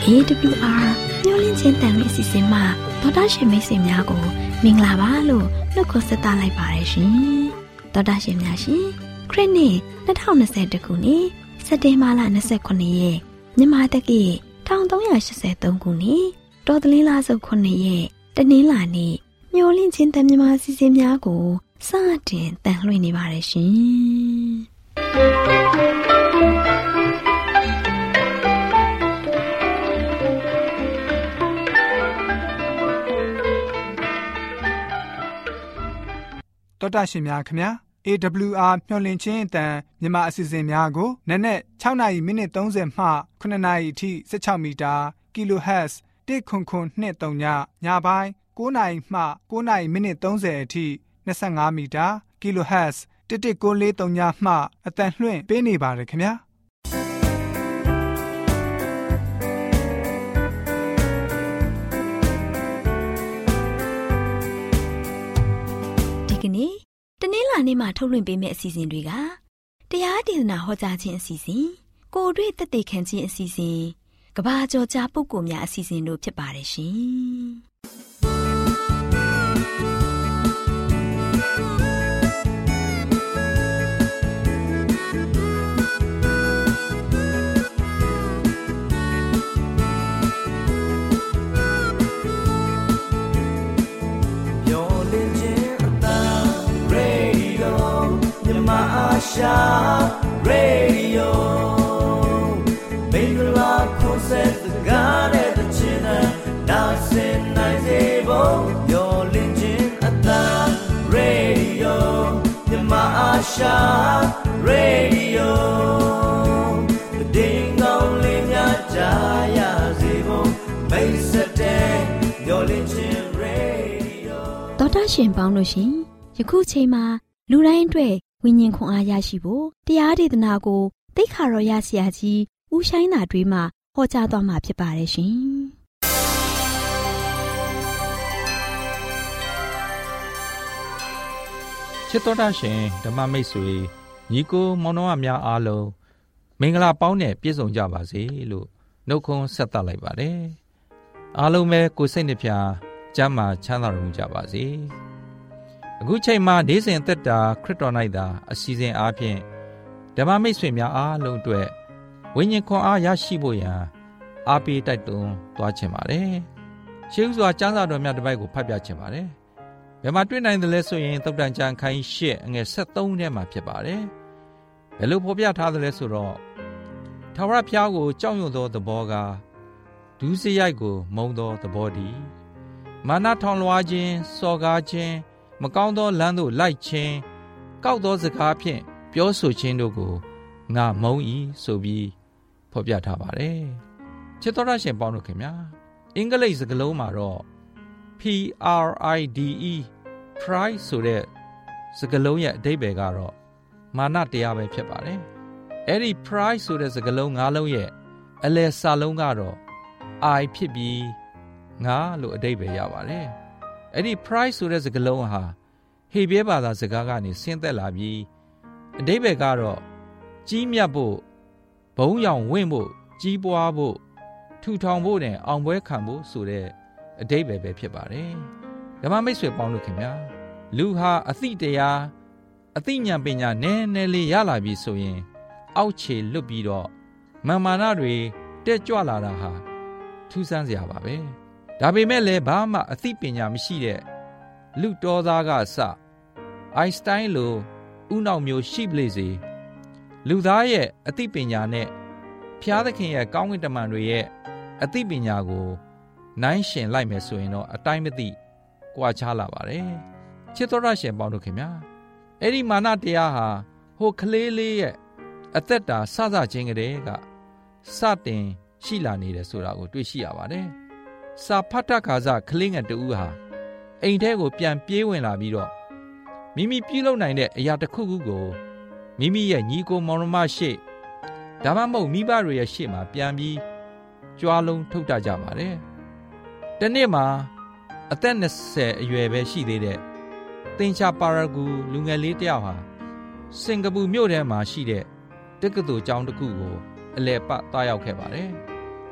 AWR မျောလင့်ချင်းတန်လွင့်အစီအစဉ်မှာဒေါက်တာရှင်မိတ်ဆွေများကိုမင်္ဂလာပါလို့နှုတ်ခွန်းဆက်သလိုက်ပါတယ်ရှင်ဒေါက်တာရှင်များရှင်ခရစ်နှစ်2021ခုနှစ်စက်တင်ဘာလ29ရက်မြန်မာတက္ကီ1383ခုနှစ်တော်သလင်းလဆုပ်9ရက်တနင်္လာနေ့မျောလင့်ချင်းတန်မြန်မာအစီအစဉ်များကိုစတင်တန်လှည့်နေပါတယ်ရှင်တော်တာရှင်များခင်ဗျာ AWR မျှော်လင့်ခြင်းအတန်မြန်မာအစီအစဉ်များကိုနက်နက်6နာရီမိနစ်30မှ9နာရီအထိ16မီတာ kHz 10923ညပိုင်း9နာရီမှ9နာရီမိနစ်30အထိ25မီတာ kHz 11943မှအတန်လွှင့်ပေးနေပါတယ်ခင်ဗျာဒီကနေ့တနင်္လာနေ့မှာထုတ်လွှင့်ပေးမယ့်အစီအစဉ်တွေကတရားဒေသနာဟောကြားခြင်းအစီအစဉ်ကိုယ်တွေ့သက်သေခံခြင်းအစီအစဉ်ကဘာကျော်ကြားပုဂ္ဂိုလ်များအစီအစဉ်တို့ဖြစ်ပါတယ်ရှင်ရှာရေဒီယိုမင်္ဂလာခွန်ဆက်စကားတဲ့ချင်တဲ့နာစင်နိုင်စေဖို့မျော်လင့်ခြင်းအသံရေဒီယိုမြမအားရှာရေဒီယိုဒင်းကောင်းလေးများကြားရစေဖို့မိတ်ဆက်တဲ့မျော်လင့်ခြင်းရေဒီယိုတော်တာရှင်ပေါင်းလို့ရှင်ယခုချိန်မှာလူတိုင်းအတွက်ဝိညာဉ်ခွန်အားရရှိဖို့တရားဒေသနာကိုသိက္ခာတော်ရဆရာကြီးဦးရှိုင်းသာတွေးမှဟောကြားသွားမှာဖြစ်ပါတယ်ရှင်ချစ်တော်တာရှင်ဓမ္မမိတ်ဆွေညီကိုမောင်နှမများအားလုံးမင်္ဂလာပေါင်းနဲ့ပြည့်စုံကြပါစေလို့နှုတ်ခွန်းဆက်သလိုက်ပါတယ်အားလုံးပဲကိုယ်စိတ်နှပြကျမ်းမာချမ်းသာကြပါစေအခုချိန်မှာနေ့စဉ်သက်တာခရစ်တော်၌သာအစီအစဉ်အားဖြင့်ဓမ္မမိတ်ဆွေများအားလုံးအတွက်ဝိညာဉ်ခွန်အားရရှိဖို့ရန်အားပေးတိုက်တွန်းသွားချင်ပါတယ်။ရှေးဥစွာကျမ်းစာတော်များတစ်ပိုက်ကိုဖတ်ပြချင်ပါတယ်။ဘယ်မှာတွေ့နိုင်သလဲဆိုရင်သုတ္တန်ကျမ်းခန်းကြီး8အငယ်73ထဲမှာဖြစ်ပါတယ်။ဘယ်လိုဖော်ပြထားသလဲဆိုတော့ထာဝရဘုရားကိုကြောက်ရွံ့သောသဘောကဒုစရိုက်ကိုမုန်းသောသဘောတည်းမာနထောင်လွှားခြင်းစော်ကားခြင်းမကောင်းသောလမ်းသို့လိုက်ခြင်းကောက်သောစကားဖြင့်ပြောဆိုခြင်းတို့ကိုငါမုန်း၏ဆိုပြီးဖော်ပြထားပါတယ်ချစ်တော်ရရှင်ပေါင်းတို့ခင်ဗျာအင်္ဂလိပ်စကားလုံးမှာတော့ PRIDE pride ဆိုတဲ့စကားလုံးရဲ့အဓိပ္ပာယ်ကတော့မာနတရားပဲဖြစ်ပါတယ်အဲ့ဒီ pride ဆိုတဲ့စကားလုံး၅လုံးရဲ့အလယ်စာလုံးကတော့ I ဖြစ်ပြီးငါလို့အဓိပ္ပာယ်ရပါတယ်အဲ့ဒီ pride ဆိုတဲ့စကားလုံးဟာဟေဘရဲဘာသာစကားကနေဆင်းသက်လာပြီးအဓိပ္ပာယ်ကတော့ကြီးမြတ်ဖို့ဘုံရောင်ဝင့်ဖို့ကြီးပွားဖို့ထူထောင်ဖို့နဲ့အောင်ပွဲခံဖို့ဆိုတဲ့အဓိပ္ပာယ်ပဲဖြစ်ပါတယ်ဓမ္မမိတ်ဆွေပေါင်းတို့ခင်ဗျာလူဟာအသိတရားအသိဉာဏ်ပညာနည်းနည်းလေးရလာပြီဆိုရင်အောက်ခြေလွတ်ပြီးတော့မာနတွေတက်ကြွလာတာဟာထူးဆန်းစရာပါပဲဒါပေမဲ့လည်းဘာမှအသိပညာမရှိတဲ့လူတော်သားကအစအိုင်စတိုင်းလိုဥနောက်မျိုးရှိပလေစေလူသားရဲ့အသိပညာနဲ့ဖျားသခင်ရဲ့ကောင်းကင်တမန်တွေရဲ့အသိပညာကိုနိုင်ရှင်လိုက်မယ်ဆိုရင်တော့အတိုင်းမသိကွာခြားလာပါတယ်ချစ်တော်ရရှင်ပေါင်းတို့ခင်ဗျာအဲ့ဒီမာနတရားဟာဟိုကလေးလေးရဲ့အသက်တာစစချင်းကလေးကစတင်ရှိလာနေတယ်ဆိုတာကိုတွေ့ရှိရပါတယ်စာဖတ်တခါစကလေးငယ်တူဟာအိမ်ထဲကိုပြန်ပြေးဝင်လာပြီးတော့မိမိပြုလုပ်နိုင်တဲ့အရာတစ်ခုခုကိုမိမိရဲ့ညီကိုမောင်နှမရှိ ဒါမှမဟုတ်မိဘတွေရဲ့ရှေ့မှာပြန်ပြီးကြွားလုံးထုတ်တတ်ကြပါတယ်။တနေ့မှာအသက်20အရွယ်ပဲရှိသေးတဲ့သင်္ချာပါရဂူလူငယ်လေးတယောက်ဟာစင်ကာပူမြို့ထဲမှာရှိတဲ့တက္ကသိုလ်ကျောင်းတစ်ခုကိုအလည်ပတ်သွားရောက်ခဲ့ပါတယ်။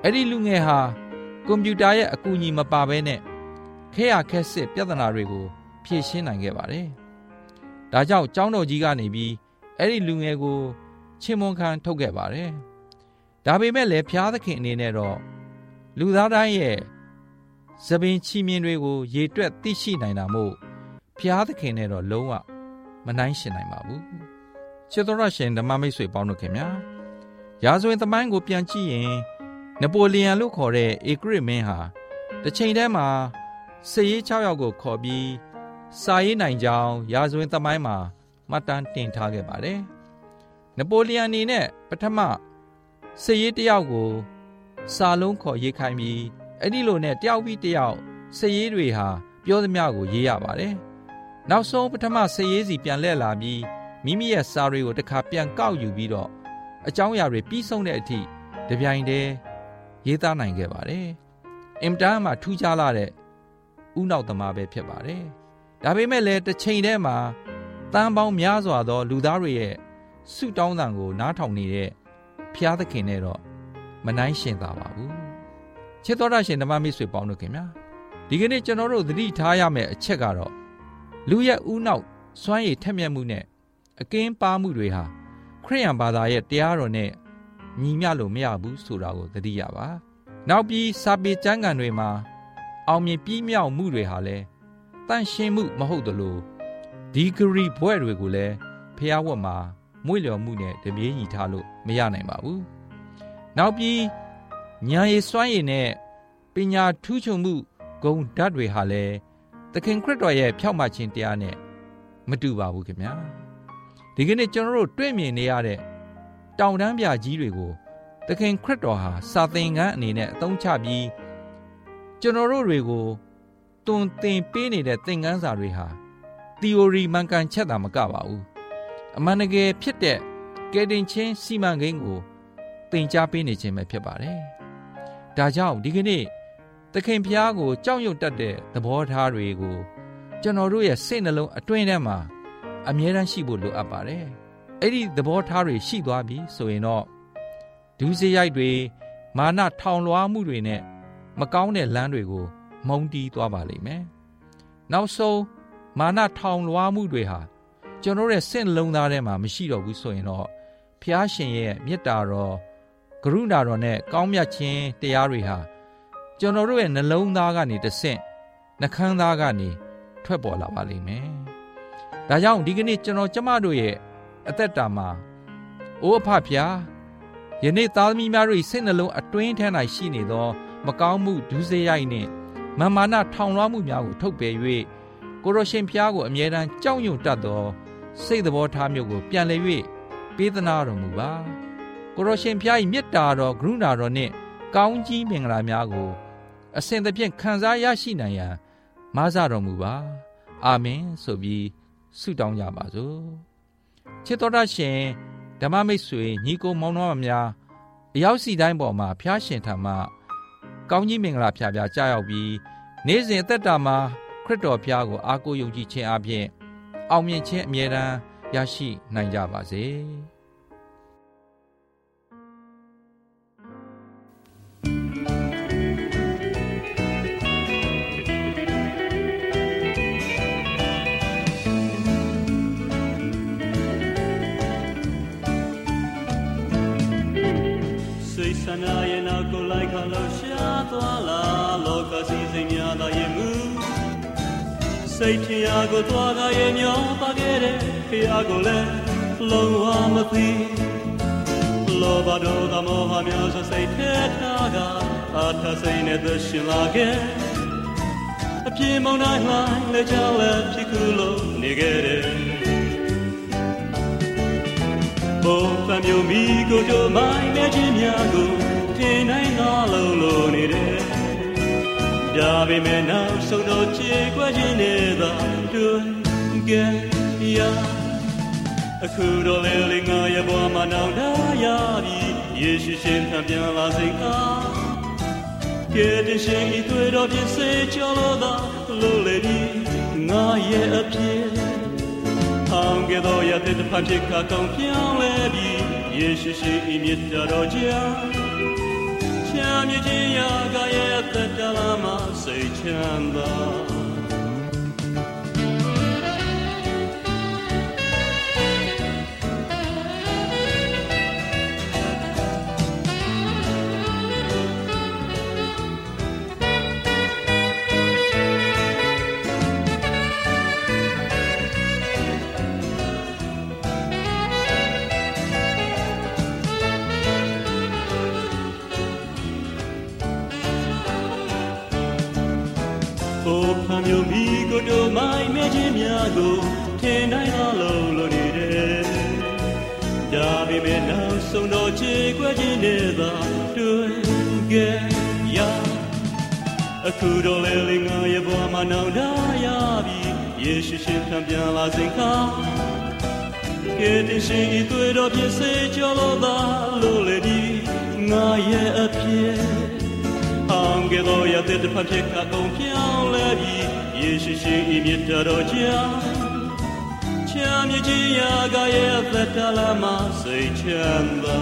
အဲ့ဒီလူငယ်ဟာကွန်ပျူတာရဲ့အကူအညီမပါဘဲနဲ့ခဲရခက်စစ်ပြဿနာတွေကိုဖြေရှင်းနိုင်ခဲ့ပါတယ်။ဒါကြောင့်ကျောင်းတော်ကြီးကနေပြီးအဲ့ဒီလူငယ်ကိုချီးမွမ်းခန်းထုတ်ခဲ့ပါတယ်။ဒါပေမဲ့လည်းဘုရားသခင်အနေနဲ့တော့လူသားတိုင်းရဲ့သပင်ချီးမြှင့်တွေကိုရေတွက်သိရှိနိုင်တာမို့ဘုရားသခင်နဲ့တော့လုံးဝမနှိုင်းယှဉ်နိုင်ပါဘူး။ချစ်တော်ရရှင်ဓမ္မမိတ်ဆွေပေါင်းတို့ခင်ဗျာရာဇဝင်သမိုင်းကိုပြန်ကြည့်ရင်နပိုလီယံလို့ခေါ်တဲ့ဧကရစ်မင်းဟာတစ်ချိန်တည်းမှာစစ်ရေး6ယောက်ကိုခေါ်ပြီးစာရေးနိုင်ကြောင်းရာဇဝင်သမိုင်းမှာမှတ်တမ်းတင်ထားခဲ့ပါတယ်။နပိုလီယံအနေနဲ့ပထမစစ်ရေး1ယောက်ကိုစာလုံးခေါ်ရေးခိုင်းပြီးအဲ့ဒီလိုနဲ့တယောက်ပြီးတယောက်စစ်ရေးတွေဟာပြောသမျှကိုရေးရပါတယ်။နောက်ဆုံးပထမစစ်ရေးစီပြန်လှည့်လာပြီးမိမိရဲ့စာတွေကိုတစ်ခါပြန်ကောက်ယူပြီးတော့အကြောင်းအရာတွေပြီးဆုံးတဲ့အထိတပြိုင်တည်းရေးသားနိုင်ခဲ့ပါတယ်။အင်တာမှာထူးခြားလာတဲ့ဥနောက်သမားပဲဖြစ်ပါတယ်။ဒါပေမဲ့လည်းတစ်ချိန်တည်းမှာတန်ပေါင်းများစွာသောလူသားတွေရဲ့ဆုတောင်းသံကိုနားထောင်နေတဲ့ဘုရားသခင်နဲ့တော့မနှိုင်းယှဉ်သာပါဘူး။ချစ်တော်ရှင်ဓမ္မမိတ်ဆွေပေါင်းတို့ခင်ဗျာဒီကနေ့ကျွန်တော်တို့သတိထားရမယ့်အချက်ကတော့လူရဲ့ဥနောက်စွမ်းရည်ထက်မြက်မှုနဲ့အကင်းပါမှုတွေဟာခရစ်ယာန်ဘာသာရဲ့တရားတော်နဲ့ညီမျှလို့မရဘူးဆိုတာကိုသတိရပါနောက်ပြီးစာပေကျမ်းဂန်တွေမှာအောင်မြင်ပြီးမြောက်မှုတွေဟာလည်းတန့်ရှင်းမှုမဟုတ်သလိုဒီဂရီဘွဲ့တွေကိုလည်းဖျားဝတ်မှာမွေ့လျော်မှုနဲ့တပြေးညီထားလို့မရနိုင်ပါဘူးနောက်ပြီးဉာဏ်ရည်စွမ်းရည်နဲ့ပညာထူးချွန်မှုဂုဏ်ဓာတ်တွေဟာလည်းသခင်ခရစ်တော်ရဲ့ဖြောင့်မခြင်းတရားနဲ့မတူပါဘူးခင်ဗျာဒီကနေ့ကျွန်တော်တို့တွေ့မြင်နေရတဲ့တောင်တန်းပြကြီးတွေကိုသခင်ခရစ်တော်ဟာစာသင်ခန်းအနေနဲ့အသုံးချပြီးကျွန်တော်တို့တွေကိုတွင်သင်ပေးနေတဲ့သင်ခန်းစာတွေဟာ theory မှန်ကန်ချက်တာမကပါဘူးအမှန်တကယ်ဖြစ်တဲ့ကယ်တင်ခြင်းစီမံကိန်းကိုသင်ကြားပေးနေခြင်းပဲဖြစ်ပါတယ်ဒါကြောင့်ဒီကနေ့သခင်ဖျားကိုကြောက်ရွံ့တတ်တဲ့သဘောထားတွေကိုကျွန်တော်တို့ရဲ့စိတ်နှလုံးအတွင်းထဲမှာအမြဲတမ်းရှိဖို့လိုအပ်ပါတယ်အဲ့ဒီသဘောထားတွေရှိသွားပြီဆိုရင်တော့ဒုစရိုက်တွေမာနထောင်လွှားမှုတွေနဲ့မကောင်းတဲ့လမ်းတွေကိုမုန်းတီးသွားပါလိမ့်မယ်နောက်ဆုံးမာနထောင်လွှားမှုတွေဟာကျွန်တော်ရဲ့စိတ်နှလုံးသားထဲမှာမရှိတော့ဘူးဆိုရင်တော့ဖျားရှင်ရဲ့မေတ္တာတော်ကရုဏာတော်နဲ့ကောင်းမြတ်ခြင်းတရားတွေဟာကျွန်တော်တို့ရဲ့နှလုံးသားကနေတဆင့်နှခမ်းသားကနေထွက်ပေါ်လာပါလိမ့်မယ်ဒါကြောင့်ဒီကနေ့ကျွန်တော်ကျမတို့ရဲ့အသက်တာမှာအိုးအဖဖျားယနေ့သားသမီးများတို့၏စိတ်နှလုံးအတွင်းထဲ၌ရှိနေသောမကောင်းမှုဒုစရိုက်နှင့်မာနထောင်လွှားမှုများကိုထုတ်ပယ်၍ကိုရရှင်ဖျားကိုအမြဲတမ်းကြောက်ရွံ့တတ်သောစိတ်သဘောထားမျိုးကိုပြန်လည်၍ပေးသနာတော်မူပါကိုရရှင်ဖျား၏မေတ္တာတော်ကရုဏာတော်နှင့်ကောင်းကြီးမင်္ဂလာများကိုအစဉ်သဖြင့်ခံစားရရှိနိုင်ရန်မဆတော်မူပါအာမင်ဆိုပြီးဆုတောင်းကြပါစို့ချစ်တော်ရရှင်ဓမ္မမိတ်ဆွေညီကိုမောင်နှမများအရောက်စီတိုင်းပေါ်မှာဖျားရှင်ထံမှကောင်းကြီးမင်္ဂလာဖျားကြားရောက်ပြီးနေ့စဉ်အသက်တာမှာခရစ်တော်ဖျားကိုအားကိုးယုံကြည်ခြင်းအပြင်အောင်မြင်ခြင်းအမြဲတမ်းရရှိနိုင်ကြပါစေနာရဲ့နောက်ကိုလိုက်ခါလို့ရှားသွားလာလောကစီစဉ်များသာရဲ့မူစိတ်ထင်အားကိုသွားတာရဲ့မျောပါခဲ့တဲ့ခေအားကိုလည်းလုံးဝမသိလောဘဒေါသမောဟများစွာစိတ်ထဲထားကအထစိတ်နဲ့သရှင်လာခဲ့အပြေမောင်းတိုင်းလှိုင်းလေကြောင်းလည်းဖြစ်ခုလို့နေခဲ့တယ်ဘုံပံမျိုးမိကိုကြိုမိုင်းမဲ့ခြင်းများကိုထင်နိုင်တော့လို့နေတယ်ဒါပေမဲ့နောက်ဆုံးတော့ခြေကွက်ခြင်းနဲ့သာတွေ့ခဲ့ရအခုတော့လေငါရဲ့ဘဝမှာနောက်တာရပြီယေရှုရှင်ထံပြန်လာစိတ်ဟာကဲတင်ရှင်ဤတွေ့တော့ပြည့်စေကြောလို့သာလို့လေဒီငါရဲ့အဖြစ်အောင်ကဲ့သို့ရတဲ့ဖန်ဖြစ်ခါကောင်းပြောင်းလဲပြီးယေရှုရှိဤမြတ်တော်ကြောင့်ချမ်းမြည်ခြင်းရာကရဲ့သက်တာလာမှစိတ်ချမ်းသာမျိုးမိကိုတို့မိုင်းမြခြင်းများကိုထင်တိုင်းအလုံးလို့နေတယ်ဒါပေမဲ့နောက်ဆုံးတော့ချေကွက်ခြင်းနဲ့သာတွေ့ခဲ့ရအခုတော့လေငါရဲ့ဘဝမှာနောက်လာရပြီယေရှုရှင်ခံပြန်လာစဉ်ခါကဲတင်ရှင်ဤတွေ့တော့ဖြစ်စေကြောလို့သာလို့လေဒီငါရဲ့အဖြစ်Angelo ya de papieka confiant la vie Yeshishi imita roja Chami ya gaia feta la ma sei chamba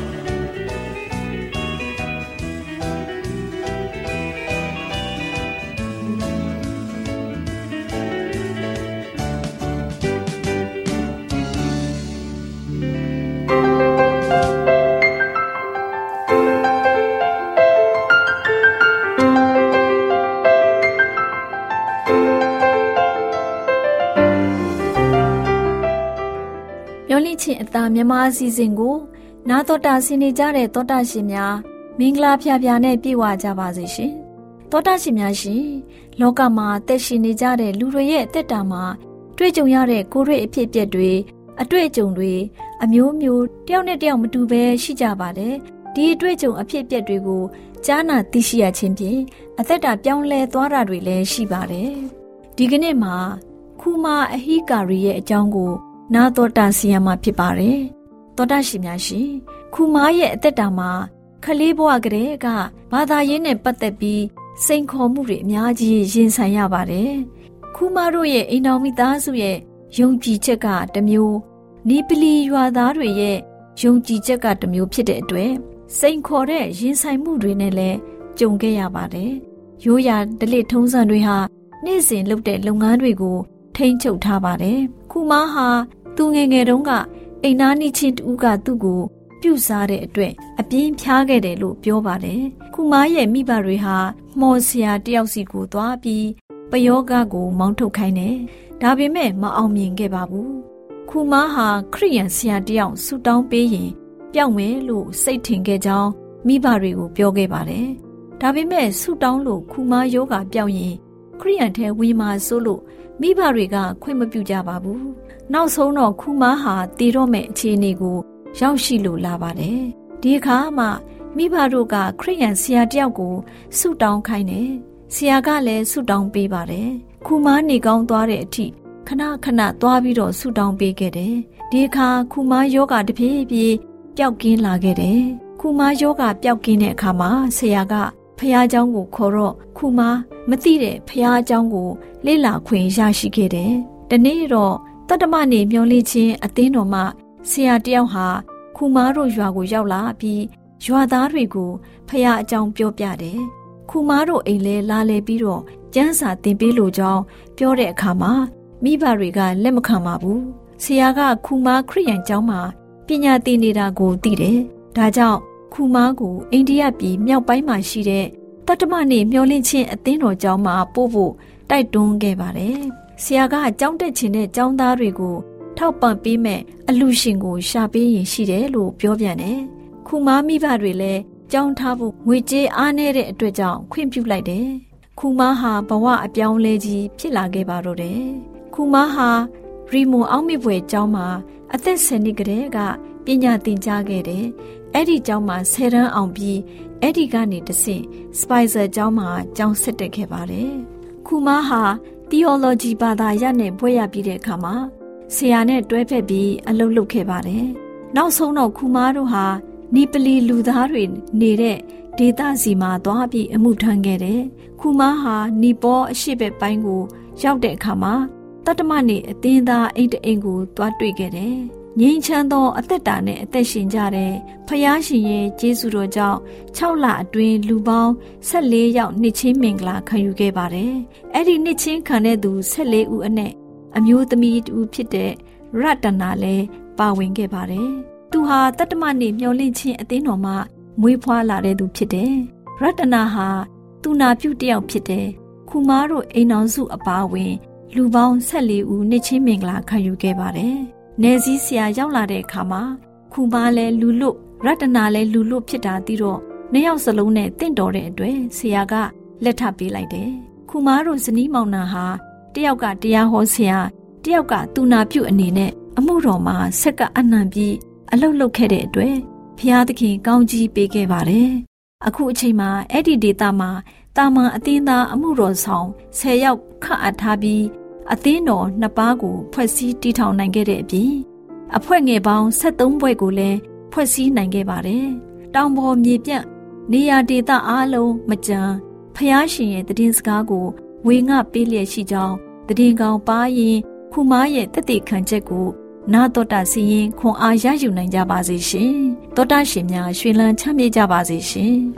အသားမြန်မာအစီအစဉ်ကိုနာတော်တာဆင်နေကြတဲ့တောတာရှင်များမင်္ဂလာဖျားဖျားနဲ့ပြည့်ဝကြပါစေရှင်တောတာရှင်များရှင်လောကမှာတက်ရှင်နေကြတဲ့လူတွေရဲ့အသက်တာမှာတွေ့ကြုံရတဲ့ကိုယ်တွေ့အဖြစ်အပျက်တွေအတွေ့အကြုံတွေအမျိုးမျိုးတယောက်နဲ့တယောက်မတူဘဲရှိကြပါတယ်ဒီအတွေ့အကြုံအဖြစ်အပျက်တွေကိုကြားနာသိရှိရခြင်းဖြင့်အသက်တာပြောင်းလဲသွားတာတွေလည်းရှိပါတယ်ဒီကနေ့မှာခူမာအဟိကာရီရဲ့အကြောင်းကိုနာတော်တာစီယံမှာဖြစ်ပါတယ်။တော်တာရှင်များရှင်ခူမားရဲ့အသက်တာမှာခလေးဘဝကလေးကဘာသာရေးနဲ့ပတ်သက်ပြီးစိန်ခေါ်မှုတွေအများကြီးရင်ဆိုင်ရပါတယ်။ခူမားတို့ရဲ့အိမ်တော်မိသားစုရဲ့ယုံကြည်ချက်ကတစ်မျိုးနီပလီရွာသားတွေရဲ့ယုံကြည်ချက်ကတစ်မျိုးဖြစ်တဲ့အတွက်စိန်ခေါ်တဲ့ရင်ဆိုင်မှုတွေနဲ့လည်းကြုံခဲ့ရပါတယ်။ရိုးရာဓလေ့ထုံးစံတွေဟာနေ့စဉ်လုပ်တဲ့လုပ်ငန်းတွေကိုထိန်းချုပ်ထားပါတယ်။ခူမားဟာသူငယ်ငယ်တုန်းကအိမ်သားနှီးချင်းတူကသူ့ကိုပြုစားတဲ့အတွက်အပြင်းဖြားခဲ့တယ်လို့ပြောပါတယ်။ခူမားရဲ့မိဘတွေဟာမော်ဆရာတယောက်စီကိုသွားပြီးပယောဂကိုမောင်းထုတ်ခိုင်းတယ်။ဒါပေမဲ့မအောင်မြင်ခဲ့ပါဘူး။ခူမားဟာခရိယန်ဆရာတယောက်ဆူတောင်းပေးရင်ပျောက်မယ်လို့စိတ်ထင်ခဲ့ကြောင်းမိဘတွေကိုပြောခဲ့ပါတယ်။ဒါပေမဲ့ဆူတောင်းလို့ခူမားယောဂပျောက်ရင်ခရိယန်ထဲဝင်မှာစိုးလို့မိဘတွေကခွင့်မပြုကြပါဘူး။နောက်ဆုံးတော့ခူမားဟာတည်တော့မဲ့အခြေအနေကိုရောက်ရှိလို့လာပါတယ်။ဒီအခါမှမိဘတို့ကခရိယန်ဆရာတယောက်ကိုဆုတောင်းခိုင်းတယ်။ဆရာကလည်းဆုတောင်းပေးပါတယ်။ခူမားနေကောင်းသွားတဲ့အထိခဏခဏသွားပြီးတော့ဆုတောင်းပေးခဲ့တယ်။ဒီအခါခူမားယောဂတဖြည်းဖြည်းပျောက်ကင်းလာခဲ့တယ်။ခူမားယောဂပျောက်ကင်းတဲ့အခါမှာဆရာကဖះเจ้าကိုခေါ်တော့ခူမားမသိတဲ့ဖះเจ้าကိုလေ့လာခွင့်ရရှိခဲ့တယ်။ဒီနေ့တော့တတ္တမနေမျောလင့်ခြင်းအသင်းတော်မှဆရာတယောက်ဟာခူမားတို့ရွာကိုရောက်လာပြီးရွာသားတွေကိုဖះအကြောင်းပြောပြတယ်။ခူမားတို့အိမ်လဲလာလဲပြီးတော့ကျမ်းစာသင်ပေးလိုကြောင်းပြောတဲ့အခါမှာမိဘတွေကလက်မခံပါဘူး။ဆရာကခူမားခရိယန်ကျောင်းမှာပညာသင်နေတာကိုသိတယ်။ဒါကြောင့်ခူမားကိုအိန္ဒိယပြည်မြောက်ပိုင်းမှာရှိတဲ့တတ္တမနေမျောလင့်ခြင်းအသင်းတော်ကျောင်းမှာပို့ဖို့တိုက်တွန်းခဲ့ပါတယ်။ဆရာကကျောင်းတက်ခြင်းတဲ့ကျောင်းသားတွေကိုထောက်ပံ့ပေးမဲ့အလှူရှင်ကိုရှာပေးရင်ရှိတယ်လို့ပြောပြန်တယ်။ခူမားမိဘတွေလည်းကျောင်းထားဖို့ငွေကြေးအားနည်းတဲ့အတွက်ကြောင့်ခွင့်ပြုလိုက်တယ်။ခူမားဟာဘဝအပြောင်းလဲကြီးဖြစ်လာခဲ့ပါတော့တယ်။ခူမားဟာရီမွန်အောင်မြစ်ပွဲကျောင်းမှာအသက်10နှစ်ကတည်းကပညာသင်ကြားခဲ့တယ်။အဲ့ဒီကျောင်းမှာ10တန်းအောင်ပြီးအဲ့ဒီကနေတဆင့်စပိုင်ဆာကျောင်းမှာကျောင်းဆက်တက်ခဲ့ပါတယ်။ခူမားဟာ theology ဘာသာရပ်နဲ့ဘွဲ့ရပြီးတဲ့အခါမှာဆရာနဲ့တွဲဖက်ပြီးအလုပ်လုပ်ခဲ့ပါတယ်။နောက်ဆုံးတော့ခူမားတို့ဟာနီပလီလူသားတွေနေတဲ့ဒေသစီမှာသွားပြီးအမှုထမ်းခဲ့တယ်။ခူမားဟာနီပေါအရှေ့ဘက်ပိုင်းကိုရောက်တဲ့အခါမှာတတ္တမနေအသင်းသားအိမ်တအိမ်ကိုသွားတွေ့ခဲ့တယ်။ငြိမ်းချမ်းသောအသက်တာနဲ့အသက်ရှင်ကြတဲ့ဖယားရှင်ရဲ့ကျေးဇူးတော်ကြောင့်6လအတွင်းလူပေါင်း14ယောက်နှစ်ချင်းမင်္ဂလာခံယူခဲ့ပါတယ်။အဲ့ဒီနှစ်ချင်းခံတဲ့သူ14ဦးအနက်အမျိုးသမီးတူဖြစ်တဲ့ရတနာလည်းပါဝင်ခဲ့ပါတယ်။သူဟာတတ္တမနေ့မျောလင့်ချင်းအသင်းတော်မှမွေးဖွားလာတဲ့သူဖြစ်တယ်။ရတနာဟာသူနာပြုတစ်ယောက်ဖြစ်တယ်။ခူမားတို့အိမ်တော်စုအပါအဝင်လူပေါင်း14ဦးနှစ်ချင်းမင်္ဂလာခံယူခဲ့ပါတယ်။နယ်စည်းဆရာရောက်လာတဲ့အခါမှာခူမားလည်းလူလွတ်ရတနာလည်းလူလွတ်ဖြစ်တာသိတော့နှစ်ယောက်စလုံးနဲ့တင့်တော်တဲ့အတွက်ဆရာကလက်ထပ်ပေးလိုက်တယ်။ခူမားတို့ဇနီးမောင်နှံဟာတယောက်ကတရားဟောဆရာတယောက်ကသူနာပြုအနေနဲ့အမှုတော်မှာဆက်ကပ်အနှံပြီးအလုပ်လုပ်ခဲ့တဲ့အတွက်ဘုရားသခင်ကောင်းကြီးပေးခဲ့ပါတယ်။အခုအချိန်မှာအဲ့ဒီဒေသမှာတာမန်အသင်းသားအမှုတော်ဆောင်10ယောက်ခန့်အပ်ထားပြီးအသင်းတော်2ပါးကိုဖွဲ့စည်းတည်ထောင်နိုင်ခဲ့တဲ့အပြင်အဖွဲ့ငယ်ပေါင်း73ဘွဲ့ကိုလည်းဖွဲ့စည်းနိုင်ခဲ့ပါတယ်။တောင်ပေါ်မြေပြန့်နေရာဒေသအားလုံးမကြမ်းဖျားရှင်ရဲ့တည်င်းစကားကိုဝေငှပေးလျက်ရှိကြောင်းတည်င်းကောင်ပါရင်ခူမားရဲ့တသက်ခံချက်ကိုနာတော်တာစီရင်ခွန်အားရယူနိုင်ကြပါစေရှင်။တောတာရှင်များရွှင်လန်းချမ်းမြေ့ကြပါစေရှင်။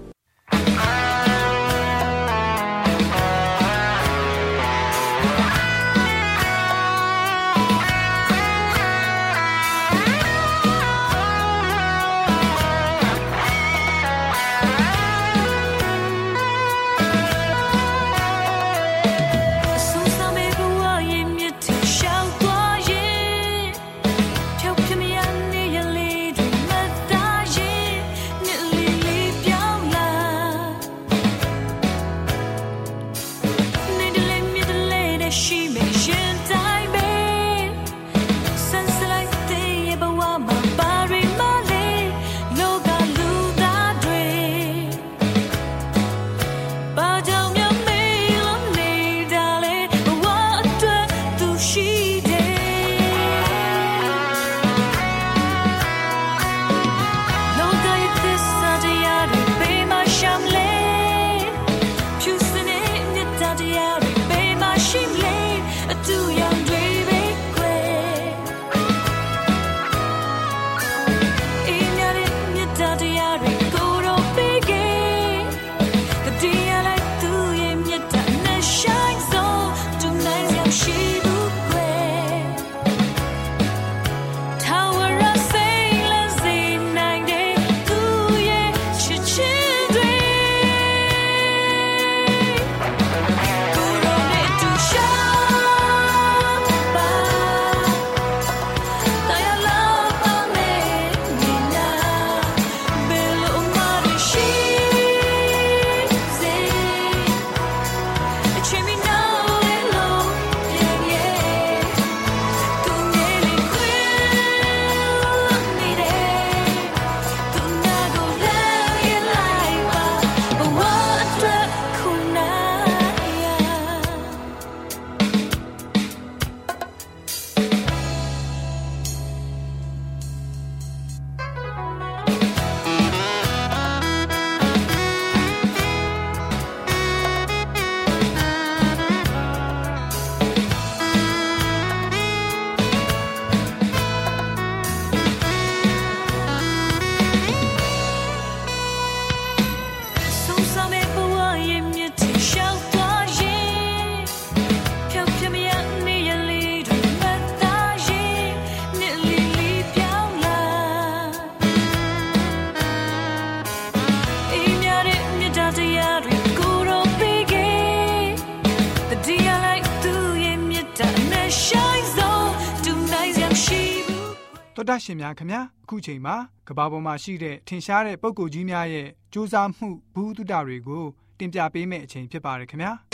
တော်တာရှင်များခင်ဗျာအခုချိန်မှာကမ္ဘာပေါ်မှာရှိတဲ့ထင်ရှားတဲ့ပုဂ္ဂိုလ်ကြီးများရဲ့ကြိုးစားမှုဘူတုတတွေကိုတင်ပြပေးမယ့်အချိန်ဖြစ်ပါတယ်ခင်ဗျာ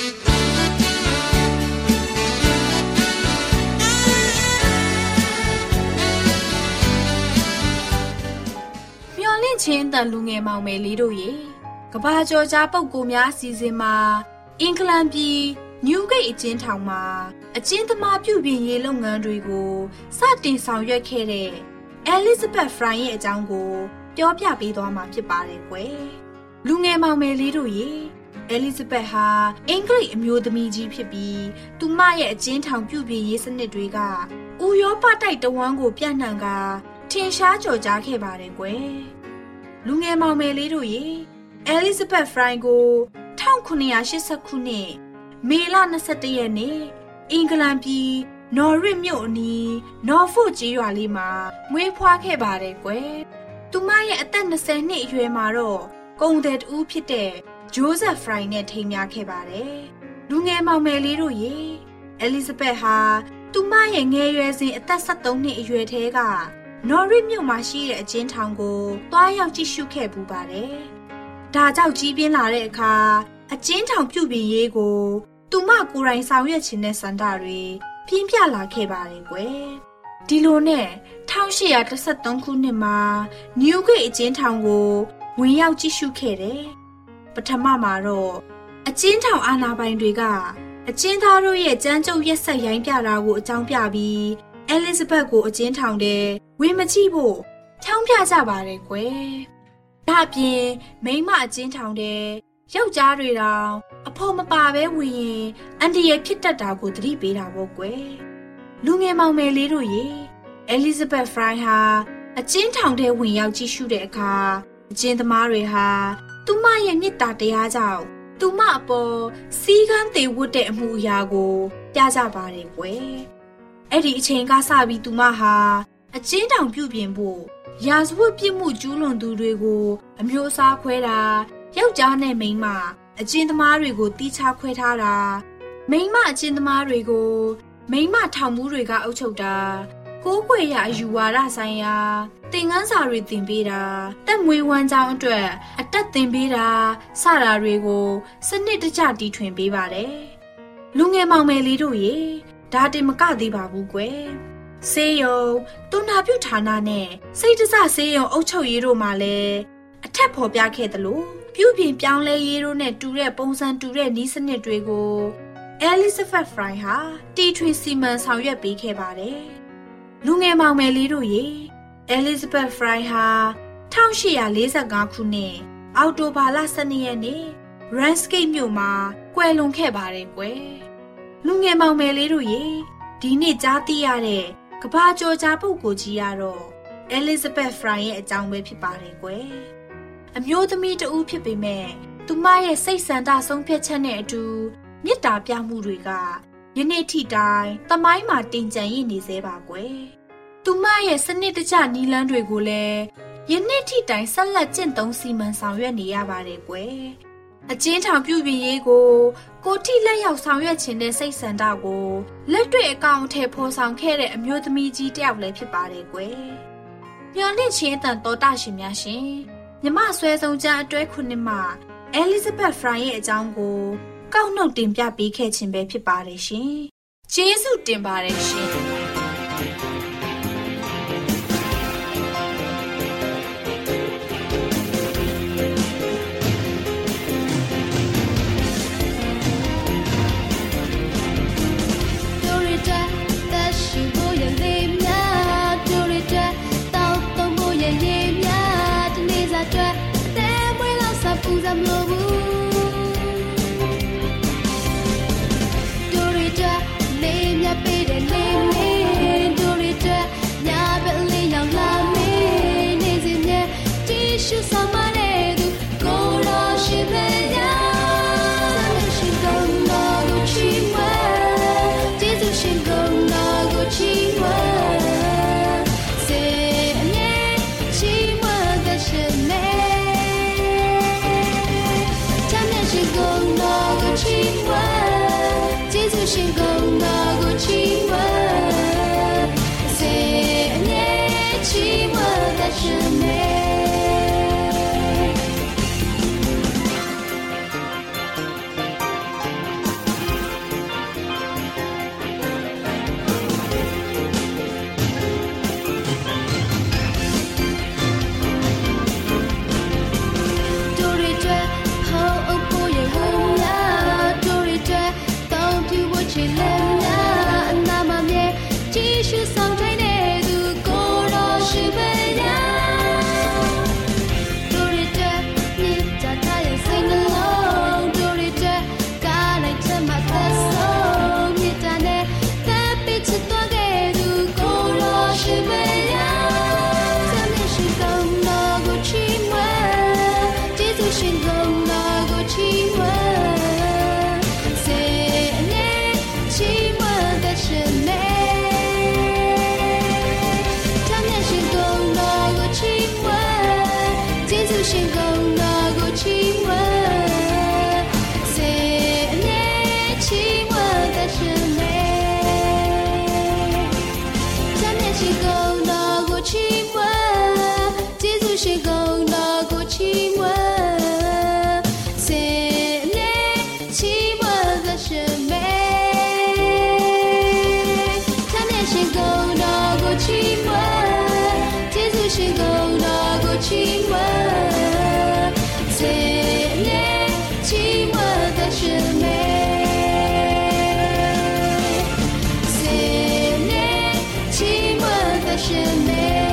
မျော်လင့်ခြင်းတန်လူငယ်မောင်မယ်လေးတို့ရေကမ္ဘာကျော်ကြားပုဂ္ဂိုလ်များအစီအစဉ်မှာအင်္ဂလန်ပြည်နယူးဂိတ်အကျဉ်းထောင်မှာအကျဉ်းသမားပြုပြင်ရေးလုပ်ငန်းတွေကိုစတင်ဆောင်ရွက်ခဲ့တဲ့ Elizabeth Fry ရဲ့အကြောင်းကိုပြောပြပေးသွားမှာဖြစ်ပါတယ်ကွယ်။လူငယ်မောင်မယ်လေးတို့ရေ Elizabeth ဟာအင်္ဂလိပ်အမျိုးသမီးကြီးဖြစ်ပြီးသူမရဲ့အကျဉ်းထောင်ပြုပြင်ရေးစနစ်တွေကဥရောပတိုက်တဝန်းကိုပြန့်နှံ့ကထင်ရှားကြော်ကြားခဲ့ပါတယ်ကွယ်လူငယ်မောင်မယ်လေးတို့ရေအဲလီဇဘက်ဖရိုင်ကို1980ခုနှစ်မေလ21ရက်နေ့အင်္ဂလန်ပြည်နော်ရစ်မြို့အနီးနော်ဖို့ကြီးရွာလေးမှာမွေးဖွားခဲ့ပါတယ်ကွယ်သူမရဲ့အသက်20နှစ်အရွယ်မှာတော့ကုန်သည်တူဖြစ်တဲ့ဂျိုးဇက်ဖရိုင်နဲ့ထိမ်းမြားခဲ့ပါတယ်လူငယ်မောင်မယ်လေးတို့ရေအဲလီဇဘက်ဟာသူမရဲ့ငယ်ရွယ်စဉ်အသက်73နှစ်အရွယ်ထဲကနော်ရစ်မြို့မှာရှိတဲ့အကျဉ်းထောင်ကိုတွားရောက်ကြည့်ရှုခဲ့ပူပါတယ်ဒါကြောင့်ကြီးပြင်းလာတဲ့အခါအကျဉ်းထောင်ပြုပြင်ရေးကိုသူမကိုယ်တိုင်ဆောင်ရွက်ခြင်းနဲ့စန္ဒတွေပြင်းပြလာခဲ့ပါတယ်ကွယ်ဒီလိုနဲ့1813ခုနှစ်မှာနယူးဂိတ်အကျဉ်းထောင်ကိုဝင်ရောက်ကြည့်ရှုခဲ့တယ်ပထမမှာတော့အကျဉ်းထောင်အာဏာပိုင်တွေကအကျဉ်းသားတို့ရဲ့ကြမ်းကြုတ်ရက်စက်ရိုင်းပြတာကိုအကြောင်းပြပြီးအဲလီဇဘက်ကိုအကျဉ်းထောင်ထဲဝင်မကြည့်ဖို့ဖြောင်းပြကြပါတယ်ကွယ်ဒါအပြင်မိန်းမအကျဉ်းထောင်ထဲယောက်ျားတွေတောင်အဖို့မပါဘဲဝင်ရင်အန်တီရဲ့ဖြစ်တတ်တာကိုသတိပေးတာပေါ့ကွယ်လူငယ်မောင်မယ်လေးတို့ရေအဲလီဇဘက်ဖရိုင်ဟာအကျဉ်းထောင်ထဲဝင်ရောက်ကြည့်ရှုတဲ့အခါအကျဉ်းသမားတွေဟာသူမရဲ့မေတ္တာတရားကြောင့်သူမအပေါ်စီးကန်းသေးဝတ်တဲ့အမှုအရာကိုပြကြပါတယ်ကွယ်အဲ့ဒီအချိန်ကစပြီးသူမဟာအကျဉ်းထောင်ပြုပြင်ဖို့ရာဇဝတ်ပြစ်မှုကျူးလွန်သူတွေကိုအမျိုးအစားခွဲတာယောက်ျားနဲ့မိန်းမအကျဉ်းသမားတွေကိုတီးခြားခွဲထားတာမိန်းမအကျဉ်းသမားတွေကိုမိန်းမထောင်မှုတွေကအုပ်ချုပ်တာကိုးကွယ်ရာအယူဝါဒဆိုင်ရာသင်ခန်းစာတွေသင်ပေးတာတက်မွေးဝမ်းကြောင်းအတွက်အတက်သင်ပေးတာစတာတွေကိုစနစ်တကျတီထွင်ပေးပါတယ်လူငယ်မောင်မယ်လေးတို့ရေဒါတင်မကသေးပါဘူးကွယ်ဆေးရုံတူနာပြုဌာနနဲ့စိတ်တစဆေးရုံအုပ်ချုပ်ရေးတို့မှလည်းအထက်ဖော်ပြခဲ့သလိုပြုပြင်ပြောင်းလဲရေးတို့နဲ့တူတဲ့ပုံစံတူတဲ့နည်းစနစ်တွေကိုအဲလီဇဘက်ဖရိုင်ဟာတီထွင်စီမံဆောင်ရွက်ပေးခဲ့ပါတယ်လူငယ်မောင်မယ်လေးတို့ရေအဲလီဇဘက်ဖရိုင်ဟာ1845ခုနှစ်အောက်တိုဘာလ12ရက်နေ့ရန်စကိတ်မြို့မှာကွယ်လွန်ခဲ့ပါတယ်ကွယ်လူငယ်မောင်မယ်လေးတို့ရေဒီနေ့ကြားသိရတဲ့ကဘာကျော်ကြားပုဂ္ဂိုလ်ကြီးကတော့အဲလီဇဘက်ဖရိုင်ရဲ့အကြောင်းပဲဖြစ်ပါတယ်ကွယ်အမျိုးသမီးတဦးဖြစ်ပေမဲ့သူမရဲ့စိတ်ဆန္ဒဆုံးဖြတ်ချက်နဲ့အတူမေတ္တာပြမှုတွေကယနေ့ထိတိုင်သမိုင်းမှာတင်ကျန်ရည်နေသေးပါကွယ်သူမရဲ့စနစ်တကျနီလန်းတွေကိုလည်းယနေ့ထိတိုင်ဆက်လက်ကျင့်သုံးစီမံဆောင်ရွက်နေရပါတယ်ကွယ်အကျဉ်းထောင်ပြုပြင်ရေးကိုထိလက်ရောက်ဆောင်ရွက်ခြင်းတဲ့စိတ်ဆန္ဒကိုလက်တွေ့အကောင်အထည်ဖော်ဆောင်ခဲ့တဲ့အမျိုးသမီးကြီးတယောက်လည်းဖြစ်ပါတယ်ကွယ်မျော်လင့်ခြင်းအတန်တော်တာရှင်များရှင်မြမဆွဲဆုံးကျမ်းအတွဲ9မှာအဲလီဇဘက်ဖရိုင်ရဲ့အကြောင်းကိုကောက်နှုတ်တင်ပြပေးခဲ့ခြင်းပဲဖြစ်ပါတယ်ရှင်ကျေးဇူးတင်ပါတယ်ရှင်တို့တွေအတွက်ဟောအုပ်ဖို့ရဟန်းများ是美，思念亲吻的是美。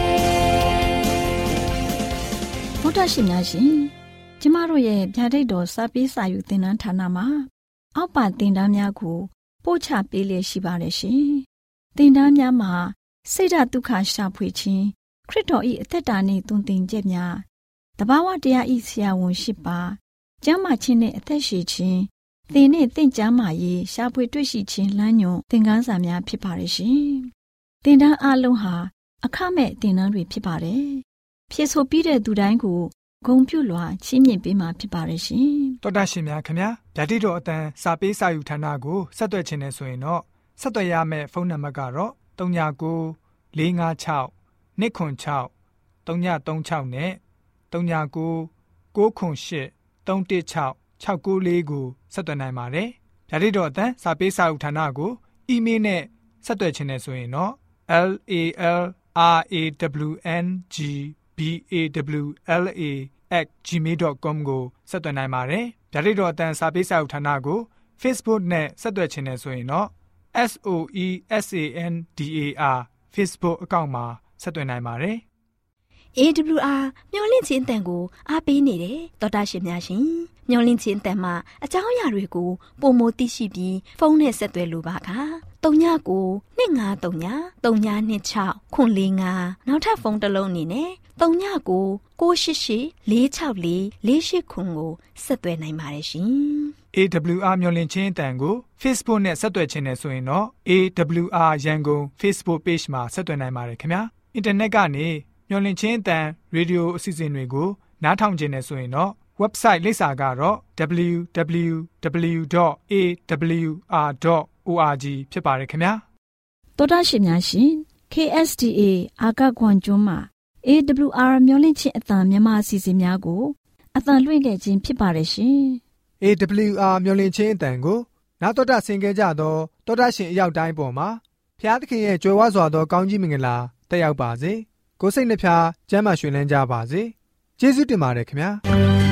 ဗုဒ္ဓရှင်များရှင်ကျမတို့ရဲ့ဗျာဒိတ်တော်စာပေးစာယူသင်တန်းဌာနမှာအောက်ပါသင်တန်းများကိုပို့ချပေးလျက်ရှိပါတယ်ရှင်သင်တန်းများမှာစိတ်ဓာတ်ဒုက္ခရှာဖွေခြင်းခရစ်တော်၏အသက်တာနှင့်သွန်သင်ချက်များတဘာဝတရား၏ဆရာဝန်ရှိပါကျမ်းမာခြင်းနှင့်အသက်ရှည်ခြင်းသင်နှင့်သင်ကျမ်းမာရေးရှာဖွေတွေ့ရှိခြင်းလမ်းညွှန်သင်ခန်းစာများဖြစ်ပါတယ်ရှင်သင်တန်းအလုံးဟာအခမဲ့သင်တန်းတွေဖြစ်ပါတယ်ဖြစ်ဆိုပြီးတဲ့သူတိုင်းကိုဂုဏ်ပြုလွှာချီးမြှင့်ပေးမှာဖြစ်ပါတယ်ရှင်တော်တာရှင်များခင်ဗျာဗျာဒိတ်တော်အတန်းစာပေးစာယူဌာနကိုဆက်သွယ်ခြင်းနဲ့ဆိုရင်တော့ဆက်သွယ်ရမယ့်ဖုန်းနံပါတ်ကတော့39 656 296 336နဲ့39 98 316 694ကိုဆက်သွင်းနိုင်ပါတယ်။ဗျာဒိတ်တော်အတန်းစာပေးစာဥထာဏာကိုအီးမေးလ်နဲ့ဆက်သွယ်ခြင်းနဲ့ဆိုရင်တော့ LALRAWNGBAWLA@gmail.com ကိုဆက်သွင်းနိုင်ပါတယ်။ဗျာဒိတ်တော်အတန်းစာပေးစာဥထာဏာကို Facebook နဲ့ဆက်သွယ်ခြင်းနဲ့ဆိုရင်တော့ SOESANDAR Facebook အကောင့်မှာဆက်သွင်းနိုင်ပါတယ်။ AWR မျော်လင့်ခြင်းအတန်ကိုအားပေးနေတယ်တော်တာရှင်များရှင်မျော်လင့်ခြင်းအတန်မှာအကြောင်းအရာတွေကိုပုံမသိရှိပြီးဖုန်းနဲ့ဆက်သွယ်လိုပါက39 253 3926 445နောက်ထပ်ဖုန်းတစ်လုံးအနေနဲ့39 688 464 489ကိုဆက်သွယ်နိုင်ပါတယ်ရှင်။ AWR မျော်လင့်ခြင်းအတန်ကို Facebook နဲ့ဆက်သွယ်ခြင်းနဲ့ဆိုရင်တော့ AWR ရန်ကုန် Facebook Page မှာဆက်သွယ်နိုင်ပါတယ်ခင်ဗျာ။အင်တာနက်ကနေမျော်လင့်ခြင်းအတန်ရေဒီယိုအစီအစဉ်တွေကိုနားထောင်ခြင်းနဲ့ဆိုရင်တော့ website လိပ်စာကတော့ www.awr.org ဖြစ်ပါတယ်ခင်ဗျာတော်တာရှင်များရှင် KSTA အာကခွန်ကျွန်းမှာ AWR မျော်လင့်ခြင်းအတန်မြန်မာအစီအစဉ်များကိုအတန်လွှင့်ခဲ့ခြင်းဖြစ်ပါတယ်ရှင် AWR မျော်လင့်ခြင်းအတန်ကိုနားတော်တာဆင် ခဲ့ကြတော့တော်တာရှင်အရောက်တိုင်းပေါ်မှာဖျားသခင်ရဲ့ကြွယ်ဝစွာသောကောင်းကြီးမင်္ဂလာတက်ရောက်ပါစေကိုယ်စိတ်နှဖျားကျမ်းမာရွှင်လန်းကြပါစေကျေးဇူးတင်ပါတယ်ခင်ဗျာ